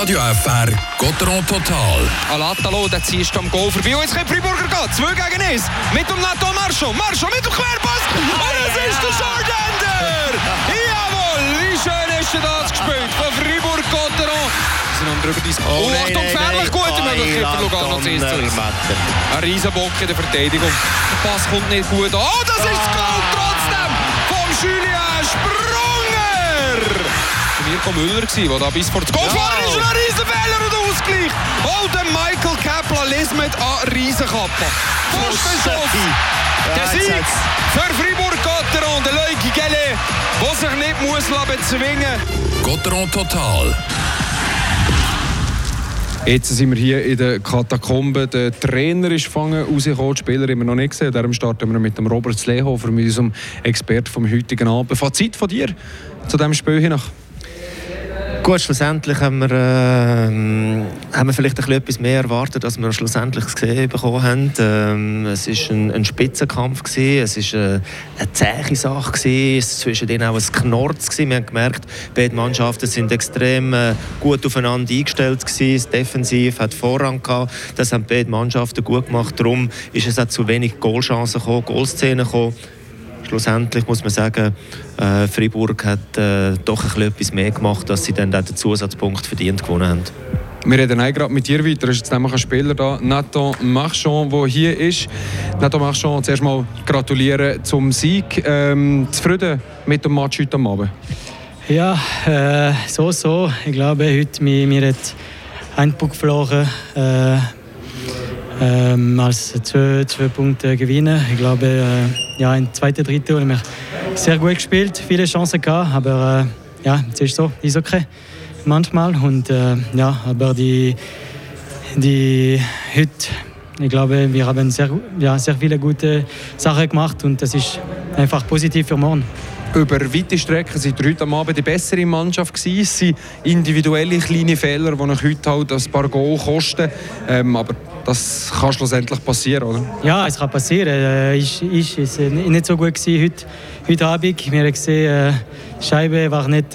Radio FR Gotteron Total. Alatalo, der ziehst am Goal vorbei. Und jetzt kommt Friburger gehen. 2 gegen 1. Mit dem Nato Marchand. Marchand mit dem Querpass. Und es ist der Shorthander. Jawohl, wie schön ist das gespielt von Fribourg Gotteron. Achtung, gefährlich, gute Möglichkeit für Lugano zu ist. Ein Riesenbock in der Verteidigung. Der Pass kommt nicht gut an. Oh, das ist das Goal trotzdem vom Julien Sprunger. Mirko Müller, der da bis vor das Goal fahren ist. Ein Riesenfehler und Ausgleich. Oh, der Michael Kepler mit einer Riesenkappe. Postenschuss. Der Sieg für Fribourg Gotteron. Der Leuki Gelle, der sich nicht muss bezwingen. Gotteron Total. Jetzt sind wir hier in den Katakomben. Der Trainer ist gefangen, rausgekommen, die Spieler haben wir noch nicht gesehen. Darum starten wir mit dem Robert Slehofer, mit unserem Experten vom heutigen Abend. Fazit von dir zu diesem Spiel hinach? Gut, schlussendlich haben wir vielleicht etwas mehr erwartet, als wir schlussendlich gesehen bekommen haben. Es war ein Spitzenkampf, es war eine zähe Sache, es war zwischen denen auch ein Knorz. Wir haben gemerkt, beide Mannschaften sind extrem gut aufeinander eingestellt gewesen. Defensiv hat Vorrang gehabt. Das haben beide Mannschaften gut gemacht. Darum ist es auch zu wenig Goalchancen gekommen, Goalszenen gekommen. Schlussendlich muss man sagen, Fribourg hat doch etwas mehr gemacht, dass sie dann den Zusatzpunkt verdient gewonnen haben. Wir reden auch gerade mit dir weiter. Es ist jetzt nämlich ein Spieler da, Nathan Marchand, der hier ist. Nathan Marchand, zuerst mal gratulieren zum Sieg. Zufrieden mit dem Match heute Abend? Ja, so. Ich glaube, heute wir hat einen Punkt verloren. Als 2 Punkte gewinnen. Ich glaube, im zweiten Drittel haben wir sehr gut gespielt, viele Chancen gehabt, aber es ist so, ist okay manchmal. Und aber die heute, ich glaube, wir haben sehr viele gute Sachen gemacht und das ist einfach positiv für morgen. Über weite Strecken sind heute am Abend die bessere Mannschaft gewesen. Es sind individuelle kleine Fehler, die euch heute halt ein paar Goal kosten. Aber das kann schlussendlich passieren, oder? Ja, es kann passieren. Ich war nicht so gut heute Abend. Wir haben gesehen, die Scheibe war nicht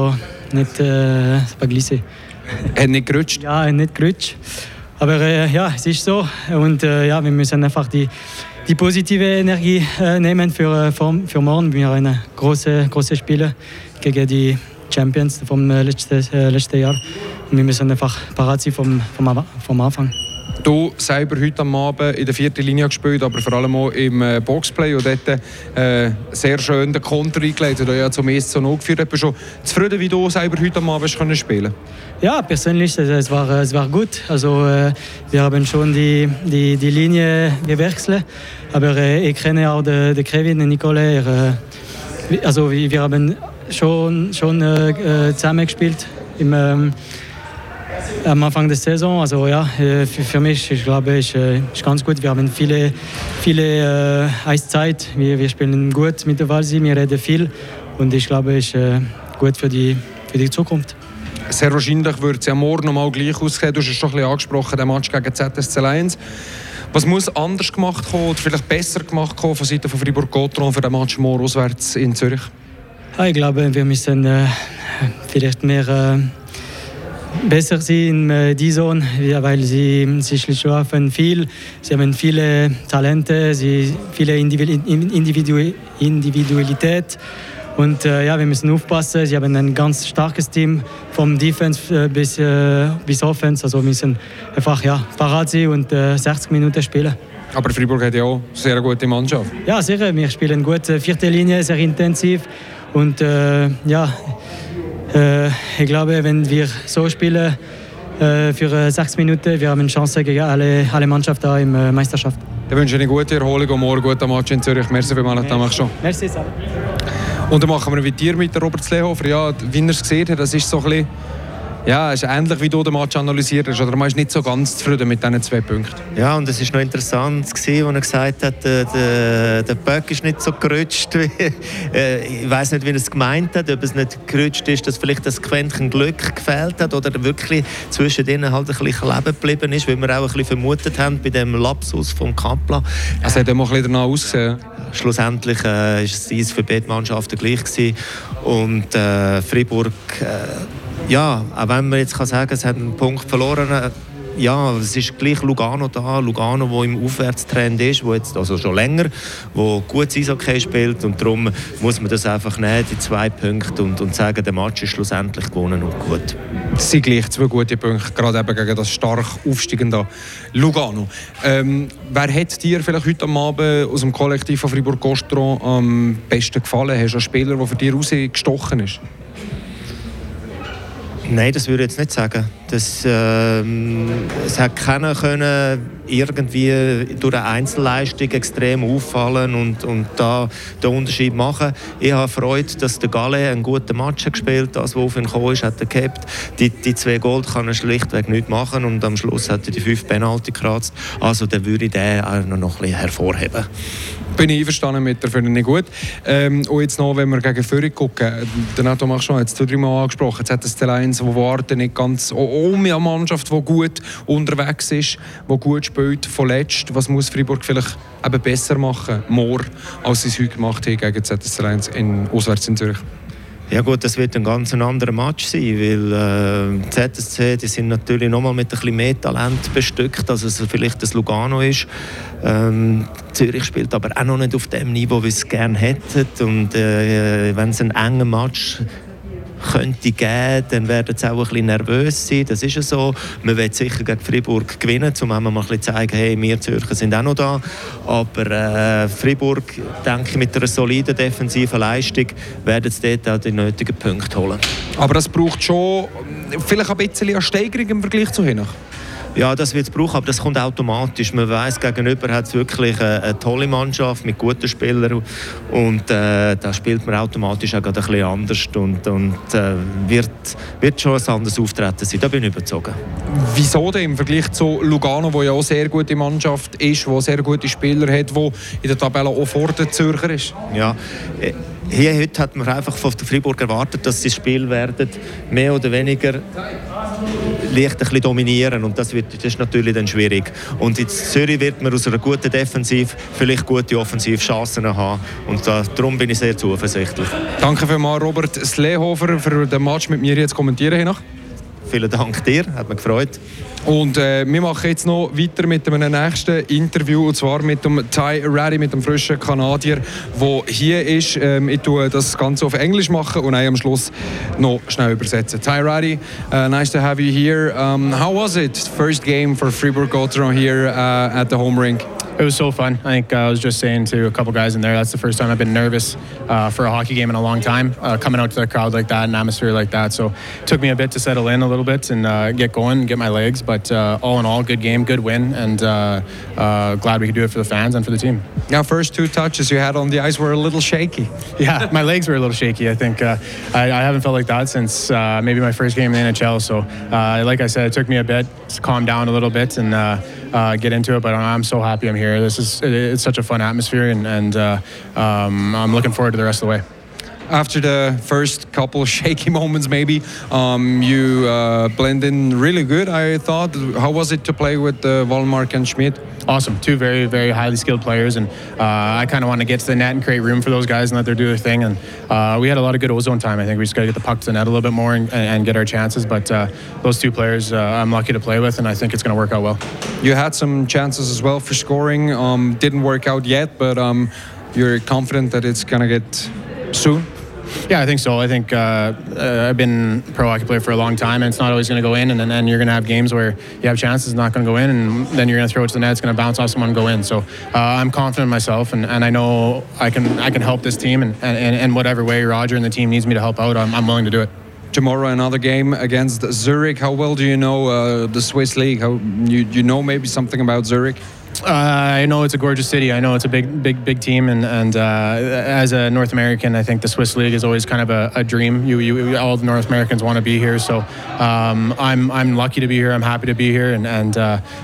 glisse. Hat nicht gerutscht? Ja, hat nicht gerutscht. Aber es ist so. Und wir müssen einfach die positive Energie nehmen für morgen. Wir haben große Spiele gegen die Champions vom letzten Jahr. Und wir müssen einfach parat sein vom Anfang. Du selber heute am Abend in der 4. Linie gespielt, aber vor allem auch im Boxplay und dort sehr schön den Konter eingeleitet, der ja zum 1:0 geführt hat. Bist du schon zufrieden, wie du selber heute am Abend spielen konntest? Ja, persönlich, es war gut. Also, wir haben schon die Linie gewechselt, aber ich kenne auch den Kevin und Nicole. Also, wir haben schon zusammen gespielt am Anfang der Saison. Also für mich, ich glaube, ist ganz gut. Wir haben viele Eiszeit. Wir spielen gut mit der Walsi, wir reden viel und ich glaube, es ist gut für die Zukunft. Sehr wahrscheinlich wird es ja morgen noch mal gleich aussehen. Du hast es schon ein bisschen angesprochen, der Match gegen ZSC Lions. Was muss anders gemacht kommen oder vielleicht besser gemacht kommen von Seiten von Fribourg Gotteron für den Match morgen auswärts in Zürich? Ich glaube, wir müssen vielleicht mehr besser sein in dieser Zone, weil sie schlafen viel, sie haben viele Talente, viele Individualität und wir müssen aufpassen. Sie haben ein ganz starkes Team vom Defense bis Offense, also wir müssen einfach parat sein und 60 Minuten spielen. Aber Fribourg hat ja auch eine sehr gute Mannschaft. Ja, sicher, wir spielen gut, 4. Linie, sehr intensiv und ich glaube, wenn wir so spielen für 6 Minuten, wir haben eine Chance gegen alle Mannschaften da in der Meisterschaft. Ich wünsche eine gute Erholung und morgen guten Match in Zürich. Merci vielmals, Thomas schon. Merci, Sam. Und dann machen wir mit dir, mit Robert Slehofer. Ja, wie ihr es gesehen habt, das ist so ein bisschen, ist ähnlich wie du den Match analysiert hast. Oder man ist nicht so ganz zufrieden mit diesen 2 Punkten. Ja, und es war noch interessant, als er gesagt hat, der Böck ist nicht so gerutscht. Ich weiss nicht, wie er es gemeint hat, ob es nicht gerutscht ist, dass vielleicht das Quäntchen Glück gefehlt hat oder wirklich zwischen denen halt ein bisschen leben geblieben ist, weil wir auch ein bisschen vermutet haben bei dem Lapsus von Kapla. Es hat ja mal ein bisschen danach ausgesehen. Schlussendlich war es für beide Mannschaften gleich gewesen. Und Fribourg Ja, auch wenn man jetzt sagen kann, es hat einen Punkt verloren, ja, es ist gleich Lugano da, Lugano, wo im Aufwärtstrend ist, wo jetzt also schon länger, wo gutes Eishockey spielt und darum muss man das einfach nehmen, die 2 Punkte und sagen, der Match ist schlussendlich gewonnen und gut. Das sind gleich 2 gute Punkte, gerade eben gegen das stark aufsteigende Lugano. Wer hat dir vielleicht heute am Abend aus dem Kollektiv von Fribourg-Gotteron am besten gefallen? Hast du einen Spieler, der für dich rausgestochen ist? Nein, das würde ich jetzt nicht sagen. Es hat keiner können irgendwie durch eine Einzelleistung extrem auffallen und da den Unterschied machen. Ich habe Freude, dass der Galle einen guten Match gespielt hat. Das, was auf ihn gekommen ist, hat er gehabt. Die 2 Gold kann er schlichtweg nicht machen und am Schluss hat er die 5 Penalty gekratzt. Also dann würde ich den auch noch ein bisschen hervorheben. Bin ich einverstanden mit der, finde ich gut. Und jetzt noch, wenn wir gegen Führung gucken, der Nato Marchand hat es 2-3 Mal angesprochen, jetzt hat es die Lions, die warten nicht ganz um eine Mannschaft, die gut unterwegs ist, die gut spielt, verletzt. Was muss Fribourg vielleicht eben besser machen, mehr, als sie es heute gemacht haben gegen ZSC Lions auswärts in Zürich? Ja gut, das wird ein ganz anderer Match sein, weil ZSC, die sind natürlich nochmal mit ein bisschen mehr Talent bestückt, als es vielleicht das Lugano ist. Zürich spielt aber auch noch nicht auf dem Niveau, wie sie es gerne hätten. Und wenn es einen engen Match könnte geben, dann werden sie auch ein bisschen nervös sein. Das ist ja so. Man will sicher gegen Fribourg gewinnen, um einmal mal ein bisschen zu zeigen, hey, wir Zürcher sind auch noch da. Aber Fribourg, denke ich, mit einer soliden defensiven Leistung werden sie dort auch die nötigen Punkte holen. Aber das braucht schon vielleicht ein bisschen eine Steigerung im Vergleich zu hinten. Ja, das wird es brauchen, aber das kommt automatisch. Man weiss, gegenüber hat es wirklich eine tolle Mannschaft mit guten Spielern und da spielt man automatisch auch ein bisschen anders und wird schon ein anderes Auftreten sein, da bin ich überzeugt. Wieso denn im Vergleich zu Lugano, wo ja auch eine sehr gute Mannschaft ist, wo sehr gute Spieler hat, wo in der Tabelle auch vor den Zürcher ist? Ja, hier heute hat man einfach von der Fribourg erwartet, dass sie das Spiel werden mehr oder weniger leicht ein bisschen dominieren und das ist natürlich dann schwierig. Und in Zürich wird man aus einer guten Defensive vielleicht gute Offensivchancen haben und darum bin ich sehr zuversichtlich. Danke vielmals Robert Slehofer für den Match mit mir jetzt kommentieren. Vielen Dank dir, hat mich gefreut. Und wir machen jetzt noch weiter mit einem nächsten Interview, und zwar mit dem Ty Rattie, mit dem frischen Kanadier, der hier ist. Ich tue das Ganze auf Englisch machen und am Schluss noch schnell übersetzen. Ty Rattie, nice to have you here. How was it? First game for Fribourg-Gotteron here at the home rink. It was so fun. I think I was just saying to a couple guys in there, that's the first time I've been nervous for a hockey game in a long time, coming out to the crowd like that, an atmosphere like that. So it took me a bit to settle in a little bit and get going and get my legs. But all in all, good game, good win, and glad we could do it for the fans and for the team. Yeah, first 2 touches you had on the ice were a little shaky. Yeah, my legs were a little shaky. I think I haven't felt like that since maybe my first game in the NHL. So like I said, it took me a bit to calm down a little bit and get into it. But I'm so happy I'm here. It's such a fun atmosphere, and I'm looking forward to the rest of the way. After the first couple shaky moments, maybe you blend in really good, I thought. How was it to play with Wallmark and Schmidt? Awesome. 2 very, very highly skilled players, and I kind of want to get to the net and create room for those guys and let them do their thing. And we had a lot of good ozone time. I think we just got to get the puck to the net a little bit more and get our chances. But those 2 players I'm lucky to play with, and I think it's going to work out well. You had some chances as well for scoring. Didn't work out yet, but you're confident that it's going to get soon? Yeah, I think so. I think I've been a pro hockey player for a long time, and it's not always going to go in. And then you're going to have games where you have chances, not going to go in, and then you're going to throw it to the net. It's going to bounce off someone and go in. So I'm confident in myself, and I know I can help this team, and whatever way Roger and the team needs me to help out, I'm willing to do it. Tomorrow another game against Zurich. How well do you know the Swiss league? How you know maybe something about Zurich? I know it's a gorgeous city. I know it's a big team, and as a North American, I think the Swiss League is always kind of a dream. You all the North Americans want to be here, so I'm lucky to be here. I'm happy to be here, and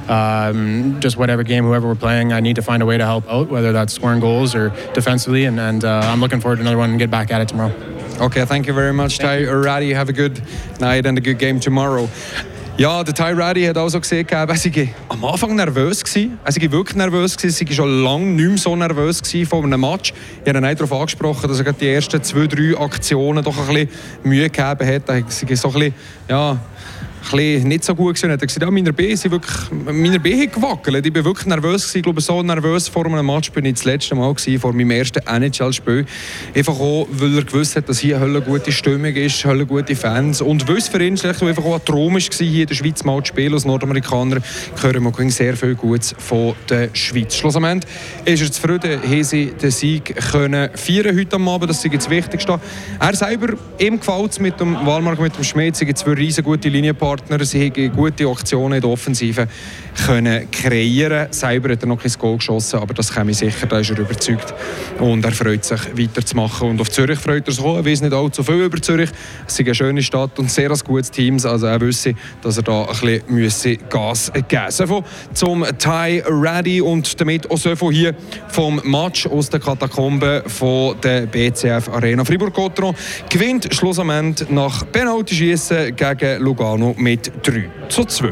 just whatever game, whoever we're playing, I need to find a way to help out, whether that's scoring goals or defensively, and I'm looking forward to another one and get back at it tomorrow. Okay, thank you very much, Ty Rattie. Have a good night and a good game tomorrow. Ja, der Ty Ratty hat auch so gesehen, er sei am Anfang nervös gewesen. Er sei wirklich nervös gewesen. Er sei schon lange nicht mehr so nervös gewesen vor einem Match. Ich habe ihn darauf angesprochen, dass er die ersten 2-3 Aktionen doch ein bisschen Mühe gegeben hat. Er sei so ein bisschen, ja, nicht so gut gewesen. Er hat gesagt, ja, meine Beine haben gewackelt. Ich war wirklich nervös gewesen. Ich glaube, so nervös vor einem Match bin ich das letzte Mal gewesen, vor meinem ersten NHL-Spiel. Einfach auch, weil er gewusst hat, dass hier eine gute Stimmung ist, gute Fans. Und weil es für ihn schlecht einfach auch ein Traum war, hier in der Schweiz mal zu spielen. Als Nordamerikaner hören wir sehr viel Gutes von der Schweiz. Schlussendlich ist er zufrieden, haben sie den Sieg können feiern heute am Abend. Das ist das Wichtigste. Er selber, ihm gefällt es mit dem Wallmark, mit dem Schmidt, sie gibt 2 riesen gute Linienpartner. Sie haben gute Aktionen in der Offensive können kreieren. Selber hat er noch kein Goal geschossen, aber das komme ich sicher, da ist er überzeugt. Und er freut sich, weiterzumachen. Und auf Zürich freut er sich auch. Er weiss nicht allzu viel über Zürich. Es ist eine schöne Stadt und sehr ein gutes Team. Also er wüsste, dass er da ein bisschen Gas geben muss. So zum Ty Ratty und damit auch so hier vom Match aus den Katakomben von der BCF Arena. Fribourg-Gotteron gewinnt schlussendlich nach Penaltyschiessen gegen Lugano mit 3:2.